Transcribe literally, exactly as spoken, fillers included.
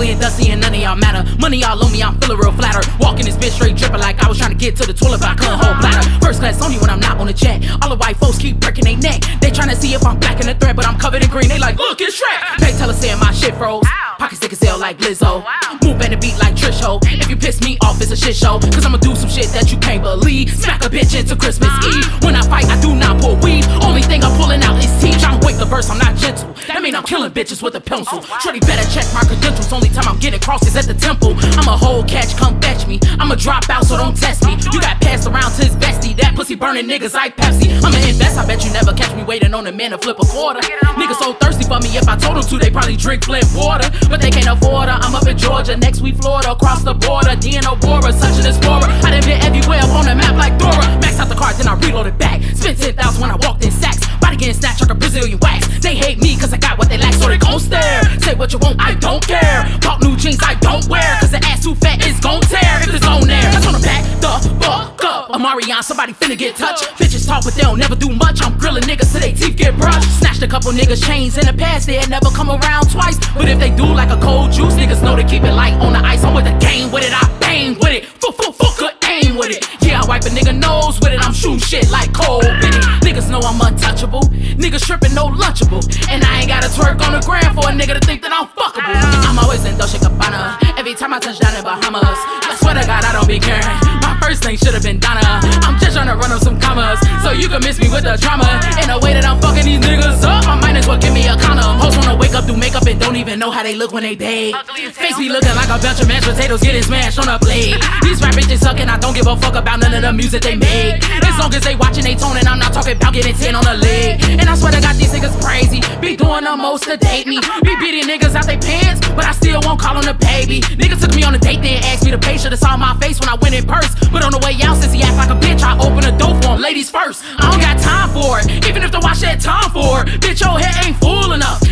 ugly and dusty and none of y'all matter. Money all on me, I'm feeling real flattered. Walking this bitch straight dripping like I was trying to get to the toilet but I couldn't hold bladder. First class only when I'm not on the jet. All the white folks keep breaking their neck. They tryna see if I'm black in the thread, but I'm covered in green. They like, look, it's Shrek. Pay teller saying my shit froze. Pockets thick as hell like Lizzo. Move and the beat like Trish Ho. If you piss me off, it's a shit show. Cause I'ma do some shit that you can't believe. Smack a bitch into Christmas Eve. When I fight, I do not pull weave. Only thing I'm pulling out is teeth. Tryna wake the verse, I'm not gentle. That mean I'm killing bitches with a pencil. Shorty better check my credentials. Only time I'm getting crossed is at the temple. I'm a whole catch, come fetch me. I'm a drop out, so don't test me. You got passed around to his bestie. That pussy burning niggas like Pepsi. I'ma invest, I bet you never catch me waiting on a man to flip a quarter. Niggas so thirsty for me, if I told them to, they probably drink Flint water. But they can't afford her. I'm up in Georgia, next week Florida, across the border. D N O Bora, such an explorer. I done been everywhere up on the map like Dora. Max out the car, then I reload it back. Spent ten thousand when I walked in sacks. Body getting snatched like a Brazilian wax. They hate me cause I got what they lack, so they gon' stare. Say what you want, I don't care. Bought new jeans I don't wear, cause the ass too fat is gon' tear. If it's on there, that's on the back, the fuck up. Amarion, somebody finna get touched. Bitches talk but they don't never do much. I'm grilling niggas till they teeth get brushed. Snatched a couple niggas chains in the past, they had never come around twice. But if they do like a cold juice, niggas know to keep it light on the ice. I'm with the game with it, I bang with it. Fuck, fuck, fuck, good aim with it. Yeah, I wipe a nigga nose with it, I'm shooting shit like cold with it. Niggas know I'm untouchable. Niggas tripping, no lunchable. And I ain't gotta twerk on the gram for a nigga to think that I'm fuckable. I'm always in Dolce Gabbana. Every time I touch down in Bahamas, I swear to God I don't be caring. My first name should've been Donna. I'm just trying to run up some commas, so you can miss me with the drama. In a way that I'm fucking these niggas up, I might as well give me a condom. Hoes wanna wake up, do makeup, and don't even know how they look when they date. Face be looking like a bunch of mashed potatoes getting smashed on a plate. These rap bitches suckin', I don't give a fuck about none of the music they make. As long as they watching they tone, and I'm not talking about getting ten on the leg. And I swear to God these niggas crazy, be doing the most to date me. Be beating niggas out they pants, but I still won't call on the baby. Niggas took me on a date, then asked me to pay. Should've saw my face when I went in purse. But on the way out, since he act like a bitch, I open the door for him. Ladies first, I don't got time for it. Even if the watch had time for it, bitch, your head ain't full enough.